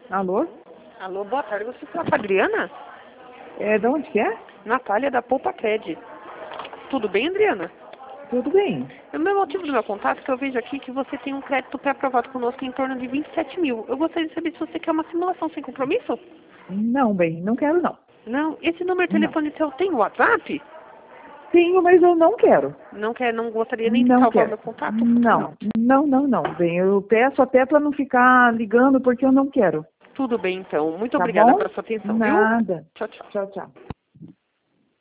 Alô? Alô, boa tarde. Você fala com a Adriana? De onde que é? Natália da Poupa Cred. Tudo bem, Adriana? Tudo bem. O meu motivo do meu contato é que eu vejo aqui que você tem um crédito pré-aprovado conosco em torno de 27 mil. Eu gostaria de saber se você quer uma simulação sem compromisso? Não, bem, não quero não. Não. Esse número de Não. telefone seu tem WhatsApp? Tenho, mas eu não quero. Não quer, não gostaria nem de Não salvar o quero. meu contato? Não. Bem, eu peço até para não ficar ligando porque eu não quero. Tudo bem, então. Muito Tá obrigada bom? pela sua atenção, viu? Nada. Tchau, tchau. Tchau, tchau.